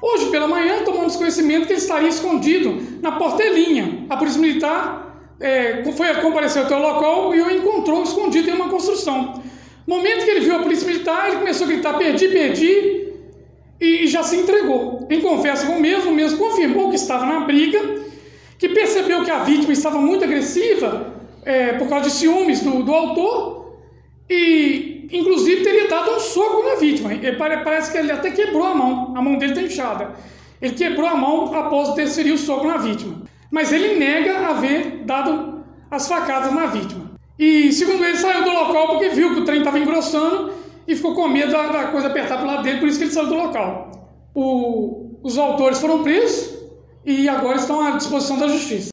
Hoje pela manhã tomamos conhecimento que ele estaria escondido na Portelinha. A Polícia Militar compareceu até o local e o encontrou escondido em uma construção. No momento que ele viu a Polícia Militar, ele começou a gritar: perdi, perdi, e já se entregou. Em conversa com o mesmo confirmou que estava na briga, que percebeu que a vítima estava muito agressiva por causa de ciúmes do autor, e inclusive teria dado um soco na vítima. Parece que ele até quebrou a mão dele está inchada. Ele quebrou a mão após desferir o soco na vítima. Mas ele nega haver dado as facadas na vítima. E segundo ele, saiu do local porque viu que o trem estava engrossando e ficou com medo da coisa apertar para o lado dele, por isso que ele saiu do local. Os autores foram presos e agora estão à disposição da justiça.